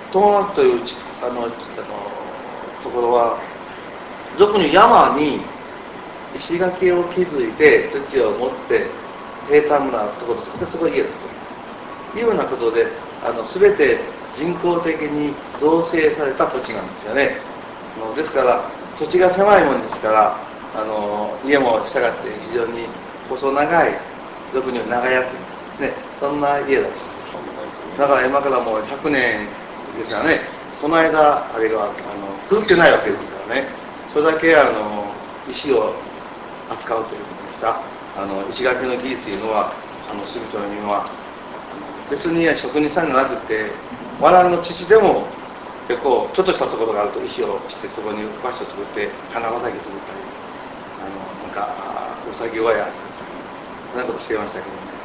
東岳というところは俗に山に石垣を築いて土を持って平坦なところを作ってそこを家だというようなことで全て人工的に造成された土地なんですよね。ですから土地が狭いもんですから家もしたがって非常に細長い俗に言う長屋というね、そんな家だと。だから今からもう100年ですよね。その間あれが狂ってないわけですからね。それだけ石を扱うということですか、石垣の技術というのは住人には別に職人さんじゃなくて藁の土でも結構ちょっとしたところがあると石をしてそこに場所を作って花畑作ったりなんかうさぎ小屋作ったりそんなことしてましたけどね。